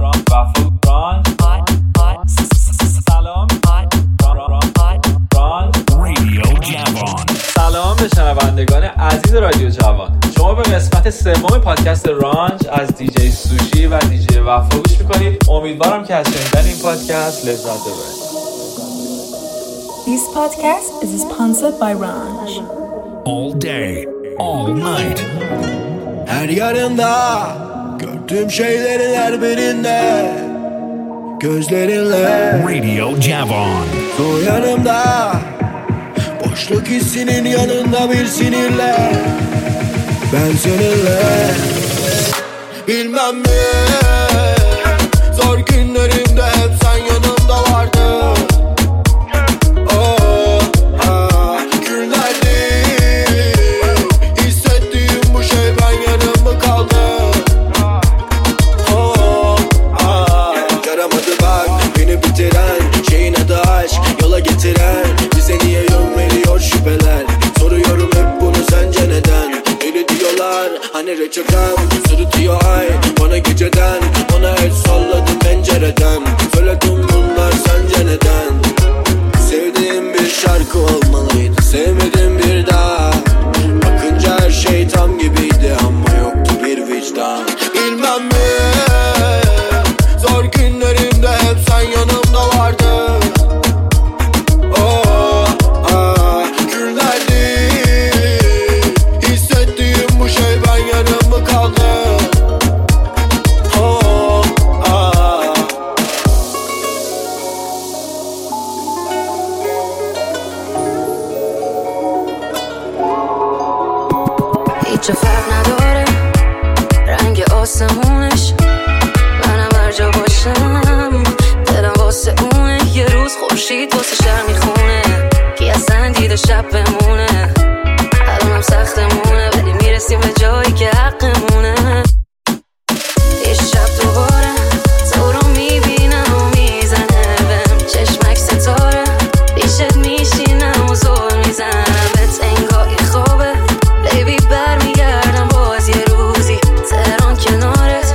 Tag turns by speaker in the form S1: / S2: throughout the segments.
S1: سلام به شنوندگان عزیز رادیو جوان. شما به قسمت سوم پادکست رانج از دیجی سوشی و دیجی وفا گوش میکنید. امیدوارم که از شنیدن این پادکست لذت ببرید.
S2: This podcast is sponsored by Ranj.
S3: All day, all night.
S4: Her yarında gördüğüm şeylerin her birinde gözlerinle
S3: Radio Javon.
S4: o yanımda boşluk hissinin yanında bir sinirle ben seninle bilmem mi zor günlerimde hep sen yanımda vardın. Bize niye yön veriyor şüpheler? Soruyorum hep bunu sence neden? Deli diyorlar hani reçetem sırıtıyor ay bana geceden. Ona el salladım pencereden. Söyledim bunlar sence neden? Sevdiğim bir şarkı olmalıydı, sevmedim bir daha. Bakınca her şey tam gibiydi ama yoktu bir vicdan. Bilmem mi zor günlerimde hep sen yanımda vardın.
S5: هیچ فرق نداره رنگ آسمونش منم هر جا باشم دلم واسه اونه یه روز خورشید واسه شهر میخونه کی اصلا دیده شب بمونه الانم سختمونه ولی میرسیم به جایی که حقمونه یه شب دوباره تو رو میبینم و میزنه بهم چشمک ستاره پیشت میشینم و زور میزنم بهت انگاهی خوابه بیبی برمیگردم باز یه روزی تهران کنارت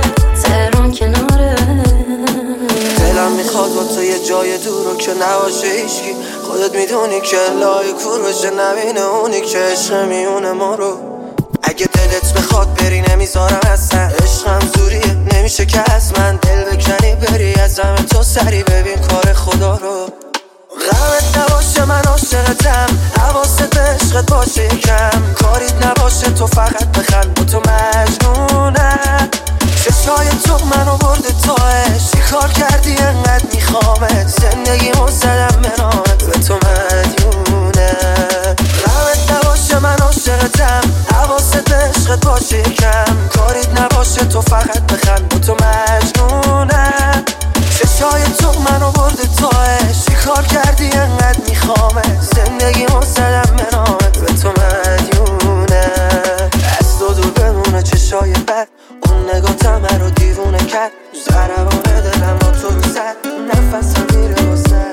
S5: دلم میخواد با تو یه جای دور و که نباشه هیچکی خودت میدونی که لای کور بشه نبینه اونی که عشق میونه ما رو اگه دلت بخواد بری نمیذارم اصلا عشقم زوریه نمیشه که از من دل بکنی بری از همه تو سری ببین کار خدا رو غمت نباشه من عاشقتم حواست به عشقت باشه کم کاریت نباشه تو فقط بخند با تو مجنونم چشای تو منو برده تاش چی کار کردی انقدر میخوامت زندگیمو زدم به نامت به تو مدیونم غمت نباشه من عاشقتم حواست به عشقت باشه کم کاریت نباشه تو فقط بخند با تو مجنونم چشای تو منو برده تاش چی کار کردی انقدر میخوامت زندگیمو زدم به نامت به تو مدیونم از تو دور بمونه چشای بد اون نگاه همه رو دیوونه کرد ضربان دلم با تو زد نفسم میره واسه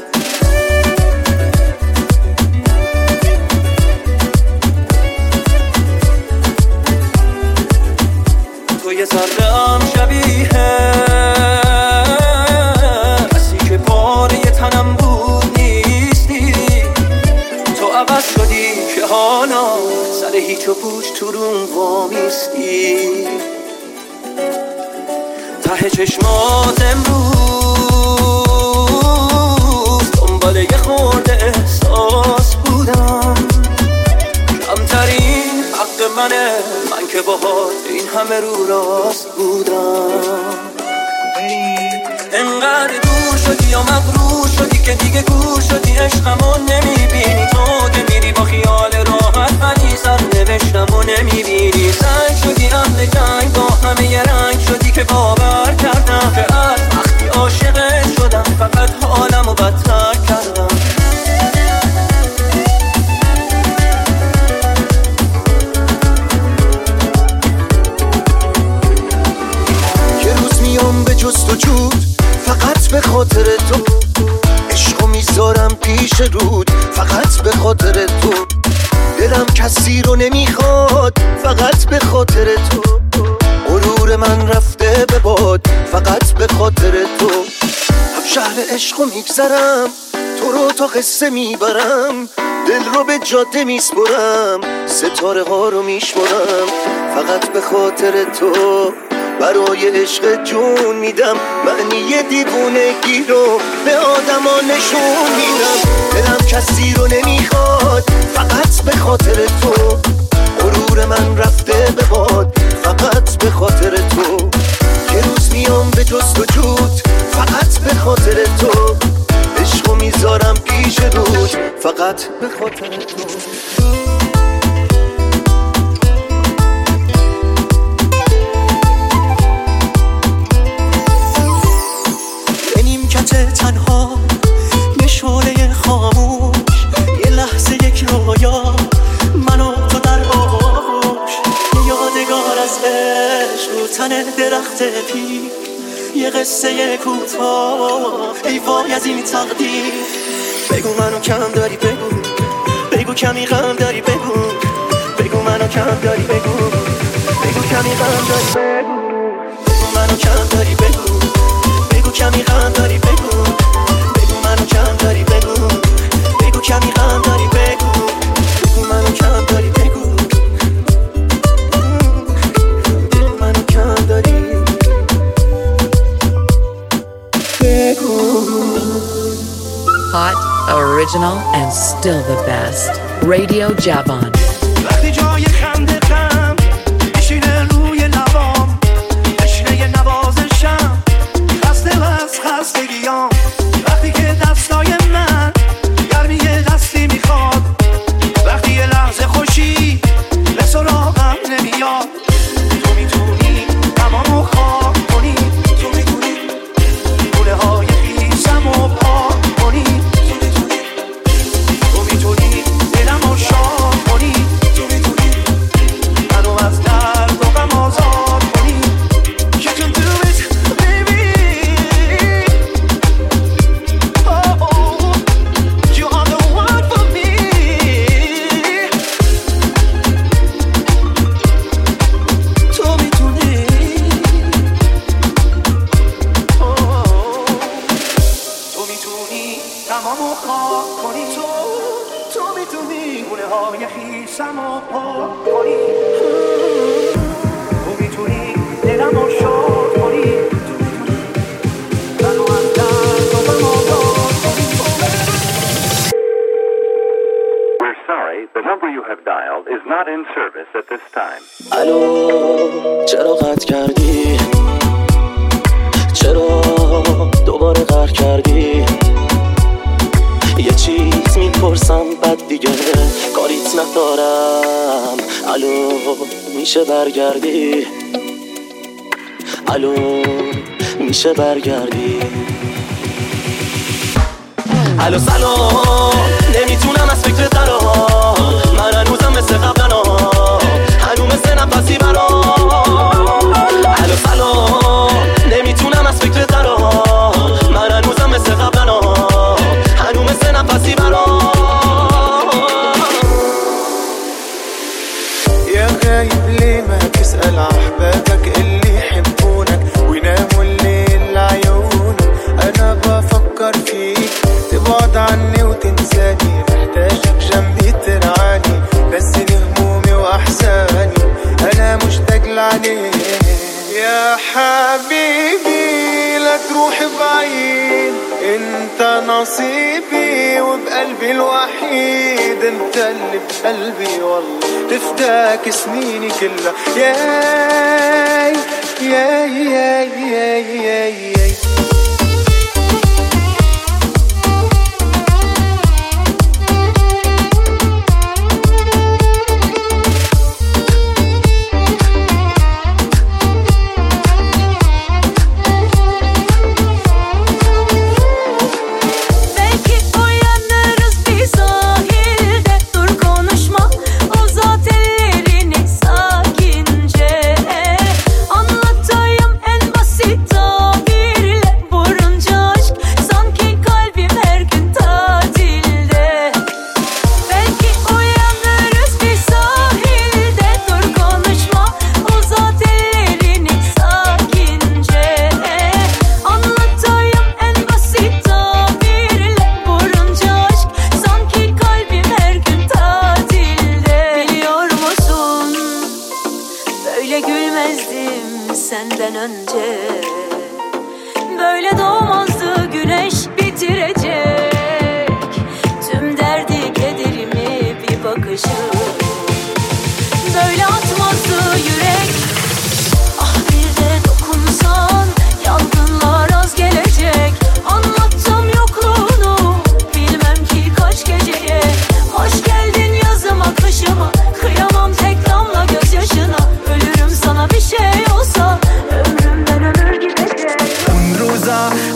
S5: تو یه ذره هم شبیه کسی که پاره تنم بود نیستی تو عوض شدی که حالا سر هیچ و پوچ تو روم وامیستی ته چشمات امروز دنبال یه خورده احساس بودم کمترین حق منه من که باهات این همه رو راست بودم انقدر دور شدی یا مغرور شدی که دیگه گور شدی عشقمو نمیبینی تو که میری با خیال راحت منی سر نوشتم و نمیبینی سنگ شدی اهل جنگ با همه یه رنگ شدی که باور کردم که از وقتی عاشقت شدم فقط حالمو بدتر کردم یه روز میام به جست و جود فقط به خاطر تو عشقو میذارم پیش رود فقط به خاطر تو دلم کسی رو نمیخواد فقط به خاطر تو غرور من رفته به باد فقط به شهر عشقو میگذرم، تو رو تا قصه میبرم، دل رو به جاده میسپرم، ستاره ها رو میشمرم، فقط به خاطر تو برای عشق جون میدم، معنی دیوونگی رو به آدما نشون میدم، دلم کسی رو نمیخواد فقط به خاطر تو، غرور من رفته به باد فقط به خاطر تو، یه روز میام به جستجوت فقط به خاطر تو، عشقو میذارم پیش رود فقط به خاطر تو. به نیمکت تنها به شعله خاموش، یه لحظه یک رویا من و تو در آغوش، یه یادگار از عشق رو تن درخت پیر، یه قصه کوتاه ای وای از این تقدیر. بگو منو کم داری، بگو بگو کمی غم داری، بگو بگو منو کم داری، بگو بگو کمی غم داری، بگو بگو منو کم داری، بگو بگو کمی غم داری، بگو بگو منو کم داری، بگو بگو کمی غم داری، بگو بگو منو کم داری، بگو بگو منو کم داری،
S6: Hot, original, and still the best. Radio Javon.
S5: وقتی جای خنده غم میشینه روی لبام، تشنه نوازشم، خسته و از خستگیام، وقتی که دستای من گرمی دستی میخواد، وقتی یه لحظه خوشی به سراغم نمیاد، تو میتونی تمامو خواب کنی، تو میتونی گونه های خیسم و پاک کنی، تو میتونی دلمو شاد کنی، تو میتونی منو از درد و غم آزاد کنی. You can do it baby, oh, oh, you are the one for me. تو میتونی تو میتونی تمامو خاک کنی، تو میتونی گونه های خیسمو پاک کنی، تو میتونی دلمو شاد کنی، تو میتونی منو از درد و غم آزاد کنی.
S7: We're sorry, the number you have dialed is not in service at this time.
S5: الو چرا قطع کردی؟ چرا دوباره قهر کردی؟ یه چیز میپرسم بعد دیگه کاریت ندارم، الو میشه برگردی؟ الو میشه برگردی؟ الو سلام، نمیتونم از فکر درام، من هنوزم مثل قبلنا، هنوز مثل نفسی برام. الو سلام، نمیتونم از فکر درام، من هنوزم مثل قبلنا، هنوز مثل نفسی برام.
S8: يا غايب ليه ما تسأل أحبابك اللي يحبونك ويناموا الليل لعيونك، أنا بفكر فيك تبعد عني وتنساني، محتاجك جنبي ترعاني، نسيني همومي وأحزاني، أنا مشتاق لعليك يا حبيبي، لا تروح بعيد، انت نصيبي وبقلبي الوحيد، انت اللي بقلبي والله تفداك سنيني كلها، ياي ياي ياي ياي ياي ياي.
S9: Anlatayım en basit tabir.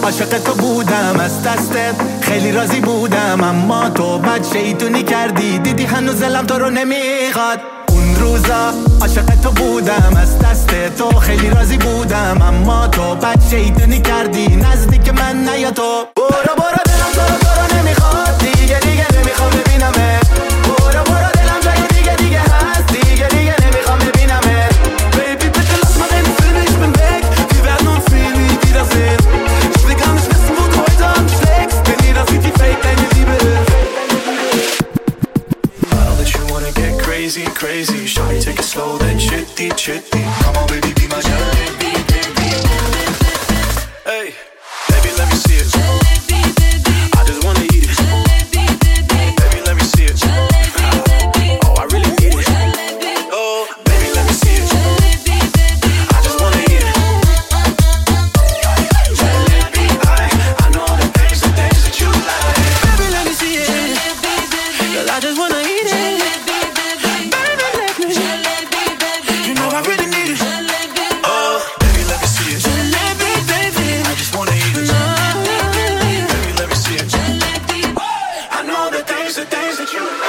S8: عاشق تو بودم از دستت خیلی راضی بودم، اما تو بد شیطونی کردی، دیدی هنوز دلم تو رو نمیخواد. اون روزا عاشق تو بودم از دست تو خیلی راضی بودم، اما تو بد شیطونی کردی، نزدیک من نیا تو. برو برو دلم تو رو نمیخواد، دیگه نمیخوام ببینمت. برو برو دلم جای دیگه هست، دیگه نمیخوام ببینمت. Baby bitte lass mal deine Filme, ich bin weg, wir werden uns nie wiedersehen. Ich will gar nicht wissen, wo du heute Abend schlägst, denn jeder sieht wie fake deine Liebe ist. Now that you wanna get crazy, crazy, shawty take it slow then chitty. Come on baby, be my jalebi. Hey, baby let me see it. I just wanna eat it. Baby let me see it. Oh I really need it. Oh baby let me see it. I just wanna eat it. Jalebi, I know the things that you like. Baby let me see it. Girl I just wanna eat it. You know I really need it. Oh, baby, let me see it. Jalebi, baby, I just wanna eat it. Baby, let me see it. I know the things that you like.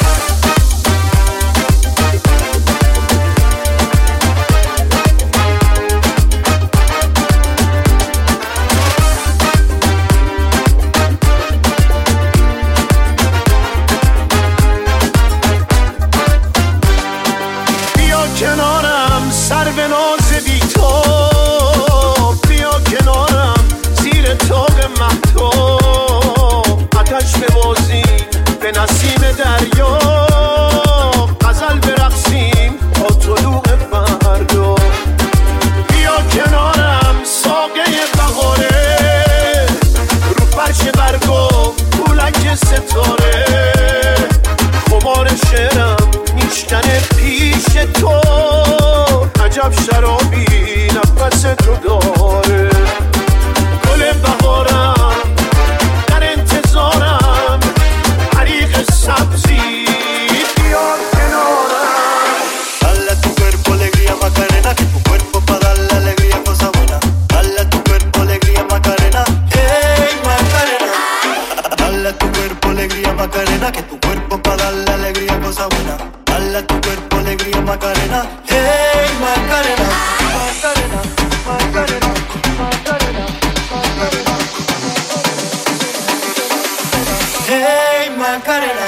S8: بیا کنارم سر به ناز بی تو، بیا کنارم زیر تاق مهتاب، آتش ببازیم به نسیم دریا، غزل برقصیم تا طلوع فردا. بیا کنارم ساقه بهاره، رو فرش برگا پولک ستاره، خمار شعرم میشکنه پیش تو، عجب شرابی نفس تو داره. گل بهارم در انتظارم، حریق سبزی بیا کنارم. Dale a tu cuerpo alegría Macarena, que tu cuerpo pa' darle alegría cosa buena. Dale a tu cuerpo alegría Macarena, hey Macarena. Dale a tu cuerpo alegría Macarena, que tu cuerpo pa' darle alegría cosa buena. Dale a tu cuerpo alegría Macarena, hey Macarena. Macarena, Macarena, Macarena, Macarena. Hey Macarena.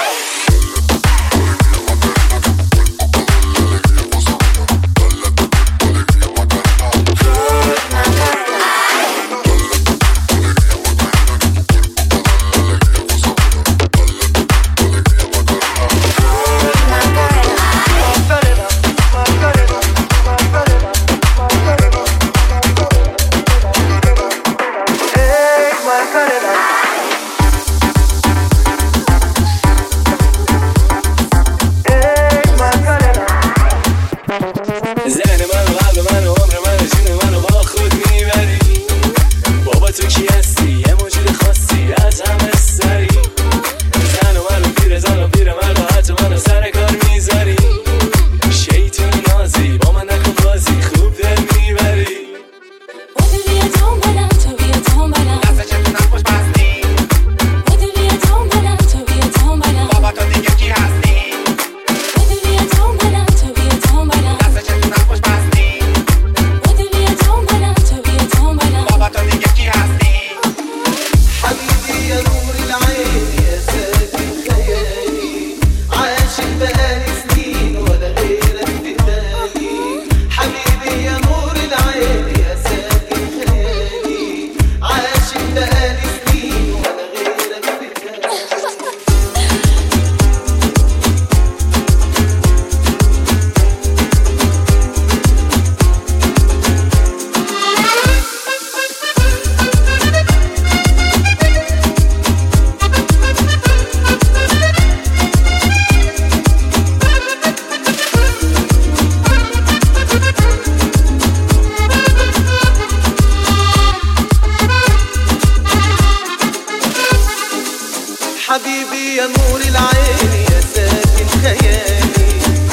S8: حبيبي يا نور العين يا ساكن خيالي،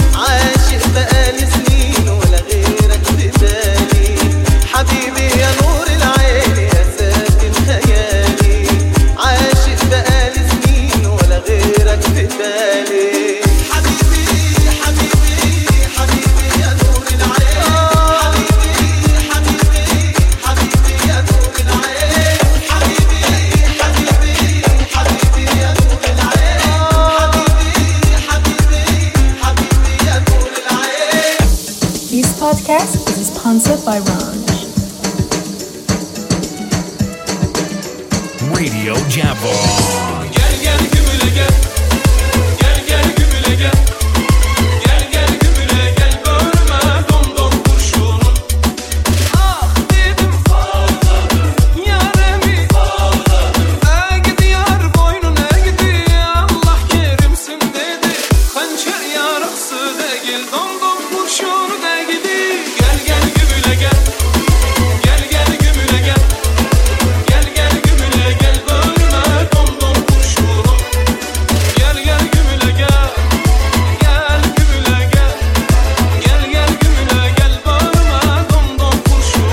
S8: عاشق بقالي سنين ولا غيرك في بالي. حبيبي يا نور العين يا ساكن
S2: sponsored by Ranj.
S3: Radio Javon.
S9: Gel gel gümüle gel. Gel gel gümüle gel. Gel gel gümüle gel. Bölme domdom kurşunun. Ah dedim fazladır. Yaremi fazladır. Gidiyor boynuna gidiyor. Allah kerimsin dedi. Hançer yarıksı de gel. Domdom kurşunu da gidi. Gel gel gümüle gel. Gel gel gümüle gel. Gel gel gümüle gel. Bölme domdom kurşunu. Gel gel gümüle gel. Gel gümüle gel. Gel gel gümüle gel. Bölme domdom kurşunu.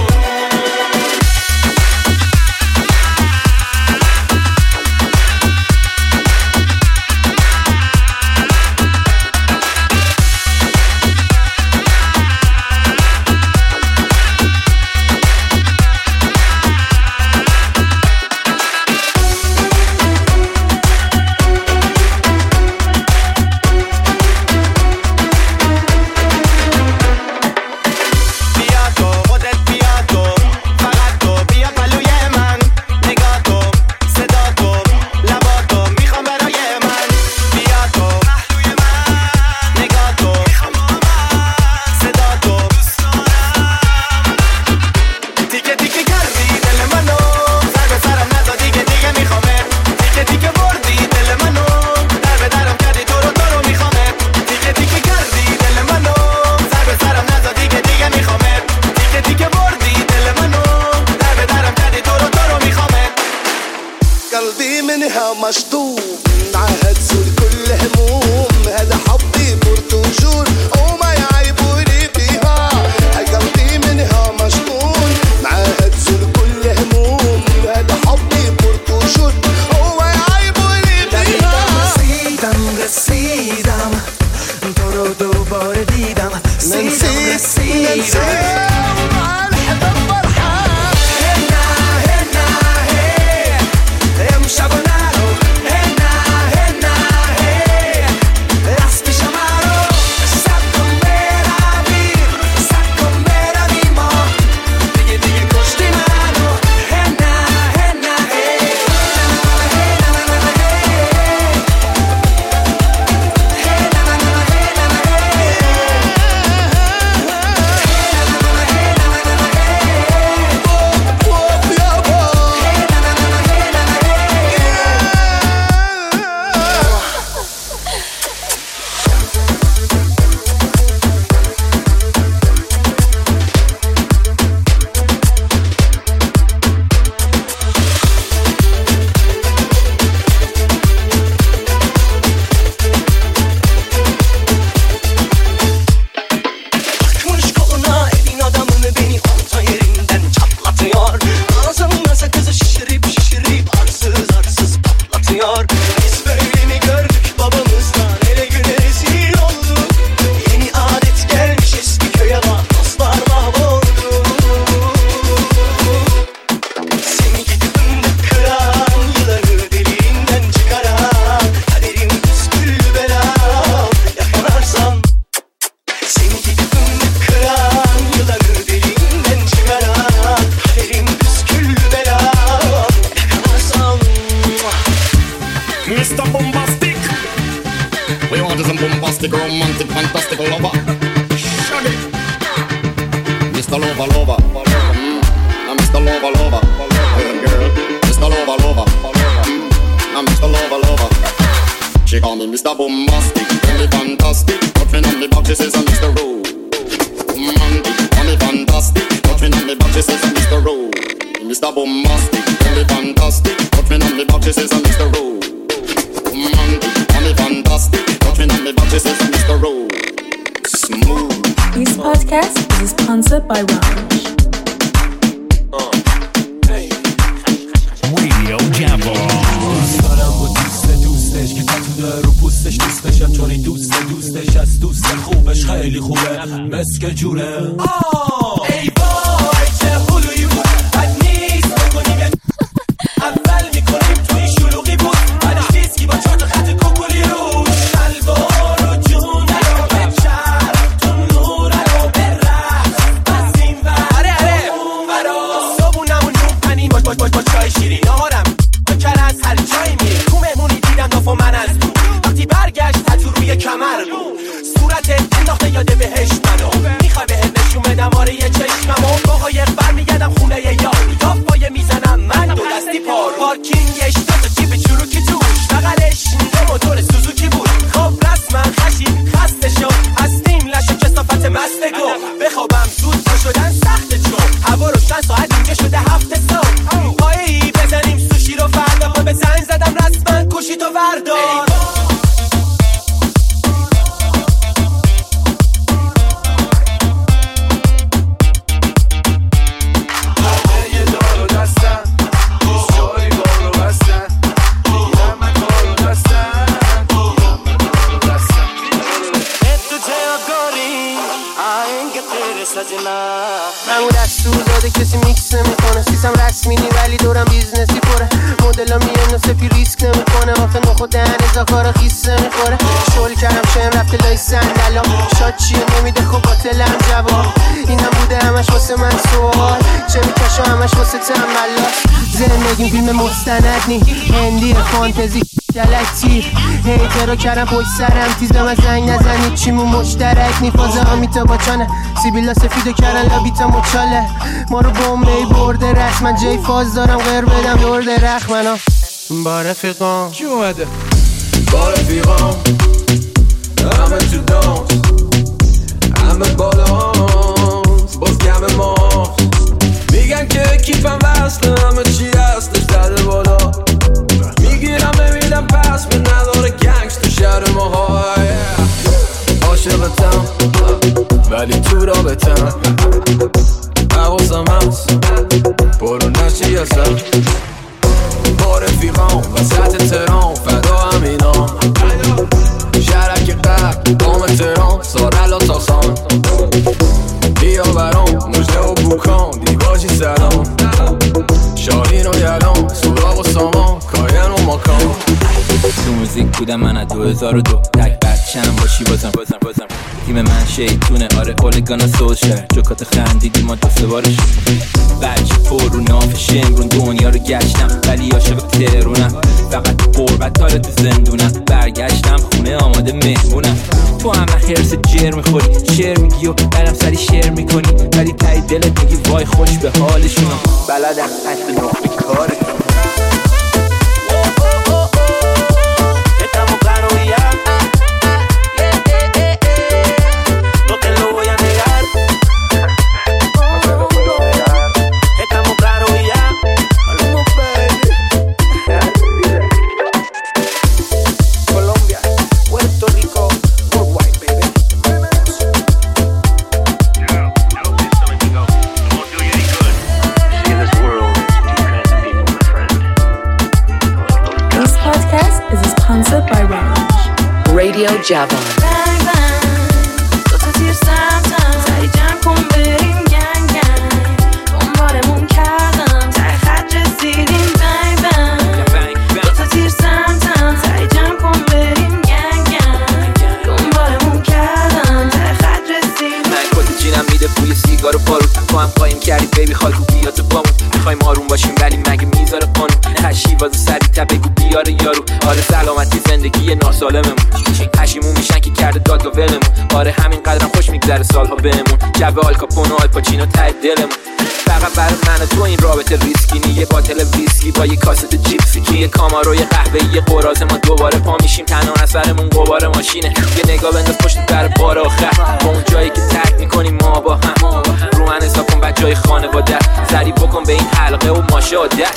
S8: بیا تو خودت بیا تو فقط تو بیا پلوی من نگاه تو صدا تو لبا تو میخوام برای من بیا تو پهلوی من نگاه تو میخوام صدا تو دوست دارم تیکه تیکه کردی دل منو سر به سرم نزدی که دیگه میخوامه تیکه تیکه بردی دل منو در به درم کردی تو رو میخوامه تیکه تیکه کردی دل منو سر به سرم نزدی که دیگه میخوامه تیکه تیکه بردی دل منو در به درم کردی تو رو میخوامه
S4: قلبي منها مشطوب عهد زول كل هموم هذا حبي برتوجور وما يعيبوني فيها قلبي منها مشطون عهد زول كل هموم هذا حبي برتوجور وما يعيبوني فيها
S8: رسیدم تو رو دوباره دیدم رسیدم امشب و نرو راست پیشم رو سب کن برویم ما دیگه کشتی منو Akmış koluna elin adamını beni orta yerinden çatlatıyor Ağzımda sakızı şişirip arsız patlatıyor Biz böyle mi gördük babamızdan ele güne rezil olduk Yeni adet gelmiş eski köye bak dostlar mahvoldu Seni gidip kıran yılanı deliğinden çıkaran Kaderim püsküllü belam yakalarsam Seni gidip kıran yılanı deliğinden çıkaran Kaderim püsküllü belam yakalarsam
S10: Mr. Bombastic. We want some bombastic, romantic, fantastic lover. Shut it. Mr. Lover. I'm Mr. Lover. Girl. Mr. Lover. I'm Mr. Lover. She call me Mr. Bombastic, tell me fantastic. Touch me on me back, she says I'm Mr. Romantic, call me fantastic. Touch me on me back, she says I'm Mr. Mr. Bombastic, tell me fantastic. Touch me on me back, she says I'm Mr. Romantic, call me fantastic. Touch me on me back, she says I'm Mr. Smooth.
S2: This podcast is sponsored by Ranj.
S3: Radio Javon.
S11: دوستش که تتو داره رو پوستش دوستشم چون این دوستش از دوست خوبش خیلی خوبه مسک جوره ای وای چه خلویی بود بد نیست بکنیم اول میکنیم توی شلوغی بود بعدش دیسکی با چهار تا خط کوکولی روش شلوار و جونه رو به چرم تو نوره رو به رقص پس این ور با چای شیرین نهارم بکر از هر جایی میری تو مهمونی دیدم دافو من از دور وقتی برگشت تتو روی کمر بود صورتت انداخته یاده بهش منو میخوای بهت نشون بدم آره یه چشممو با قایق برمیگردم خونه یاری دافای میزنم من دو دستی پارکینگش دو تا جیب چروکی توش بغلش یه موتور سوزوکی بود خب رسما خشید خسته شد هستیم لش کثافت مستگو بخوابم زود پا شدن سخته چون هوا روشن ساعت اینجا شده 7 صبح پایی بزنیم سوشی رو فردا پا به زنگ زدم رسما کشی تو وردار
S5: همون دستور داده کسی میکس نمیکنه سیستم رسمی نی ولی دورم بیزنسی پره مدلا میان و سپی ریسک نمیکنه آخه نخو دهن ازا کارا خیس نمیخوره شغل کردم شم رفته لای صندلام شاد چیه نمیده خب باطلم جواب این هم بوده همش واسه من سوال چه میکشم همش واسه تنبلاست زندگیم فیلم مستند نی هندی فانتزی دلکتی هیترو کردم پشت سرم تیز به من زنگ نزنید چیمون مشترک نی فازه آمیتا باچانه سیبیلا سفیدو کردن لابیتا مچاله ما رو بومبی برده رخ من جای فاز دارم غیر بدم دور درخ منو با رفیقام
S1: کی اومده؟
S4: با رفیقام همه تو دانس همه بالانس باز کم ماست میگن که کیفم وصله همه چی هستش زده بالا میگیرم نمیدم پس به نداره گنگش تو شهر ماهای عاشقتم ولی تو رابطم حواسم هست برو نشی هستم با رفیقام وسط تهران فدا همینام شهرک قبل دام تهران سارلا تاسان بیا برام مجده و بوکان دیواجی سلام شاهین و یلام سوراغ و سامان کاین و ماکان
S12: تو موزیک بودم من از 2002 تک بچم باشی بازم تیم من شیطونه آره اولگانا سوشر جوکات خندیدی ما دو سه بارش بچه پر رو نافش امرون دنیا رو گشتم ولی عاشق تهرونم فقط قربت حالا تو زندونم برگشتم خونه آماده مهمونم تو همه حرس جر میخوری شعر میگی و برم سری شعر میکنی ولی تایی دلت میگی وای خوش به حالشونم بلدم حتی نقطه کارشون
S6: Radio Javon.
S12: سیگارو پارو تو هم قایم کردی بیبی خالکو بیا تو بامون میخوایم آروم باشیم ولی مگه میذاره قانون هشی واسه سری تا بگو بیاره یارو آره سلامتی زندگی ناسالممون پشیمون میشن که کرده داد و ولمون آره همین قدرم خوش میگذره سالها بهمون جو آلکاپون و آلپاچینو ته دلمون فقط برای من و تو این رابطه ریسکی نی یه باتل ویسکی با یه کاست جیپسی که یه کامارو یه قهوه یه قراز ما دوباره پا میشیم تنها اثرمون قبار ماشینه یه نگاه بنداز پشت در بار آخر با اون جایی که ترک میکنیم ما با هم رو من حساب کن بچهای خانواده سری بکن به این حلقه و ماشاءالله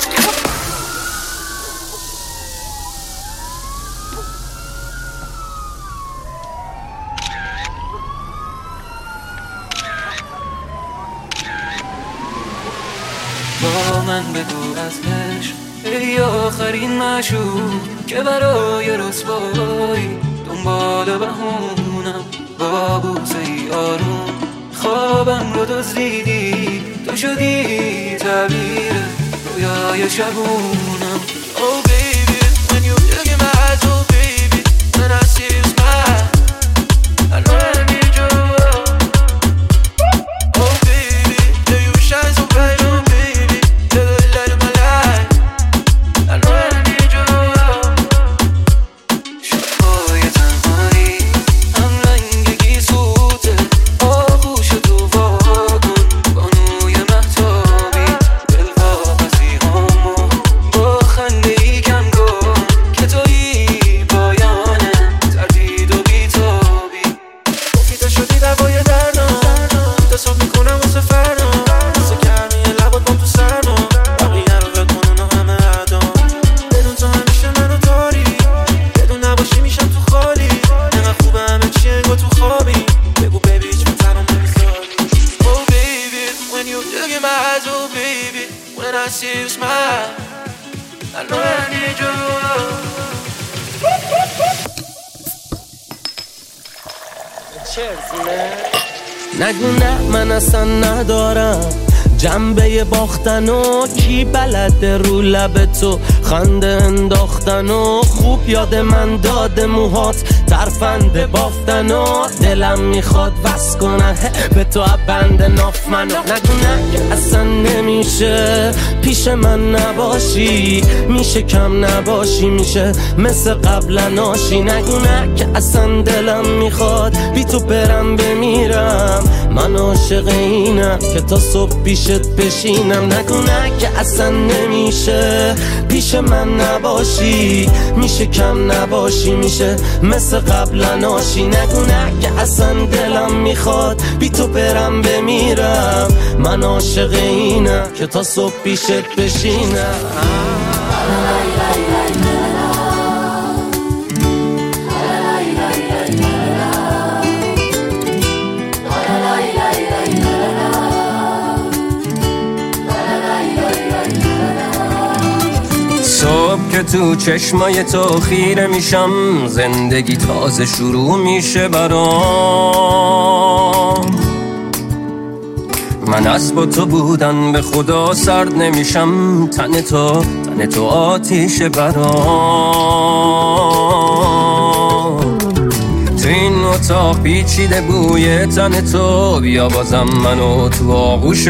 S11: با من بگو از عشق ای آخرین معشوق که برای رسوایی دنبال بهونم با بوسه ای آروم خوابم رو دزدیدی تو شدی تعبیر رویای شبونم Oh baby when you look in my eyes oh baby when I see you smile I know I need you Oh baby yeah you shine so bright oh baby you're the light of my life
S5: see you smile. I know I need you.
S13: نگو نه من اصلا ندارم جنبه باختن و کی بلده رو لب تو خنده انداختن و خوب یاد من داده موهات ترفنده بافتن و دلم میخواد وصل کنه به تو بند ناف منو. نگو نه که اصلا نمیشه پیش من نباشی، میشه کم نباشی، میشه مثل قبلا ناشی. نگو نه که اصلا دلم میخواد بی تو برم بمیرم، من عاشق اینم که تا صبح پیشت بشینم. نگو نه که اصلا نمیشه پیش من نباشی، میشه کم نباشی، میشه مثل قبلا ناشی. نگو نه که اصلا دلم میخواد بی تو برم بمیرم، من عاشق اینم که تا صبح پیشت بشینم.
S14: صبح که تو چشمای تو خیره میشم، زندگی تازه شروع میشه برام. من از با تو بودن به خدا سرد نمیشم، تن تو آتیشه برام. تو این اتاق پیچیده بوی تن تو، بیا بازم منو تو آغوشت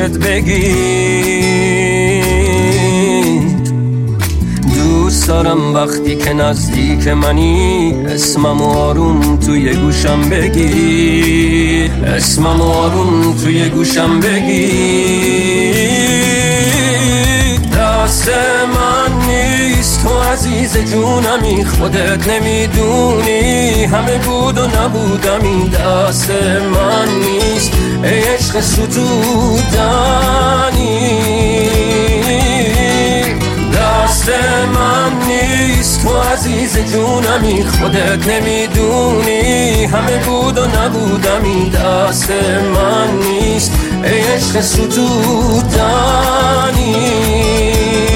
S14: بگیر. دوست دارم وقتی که نزدیک منی اسمم آروم توی گوشم بگی، اسمم آروم توی گوشم بگی. دست من نیست تو عزیز جونمی، خودت نمیدونی همه بود و نبودمی. دست من نیست ای عشق ستودنی، دست من نیست تو عزیز جونمی، خودت نمیدونی همه بود و نبودمی. دست من نیست ای عشق ستودنی.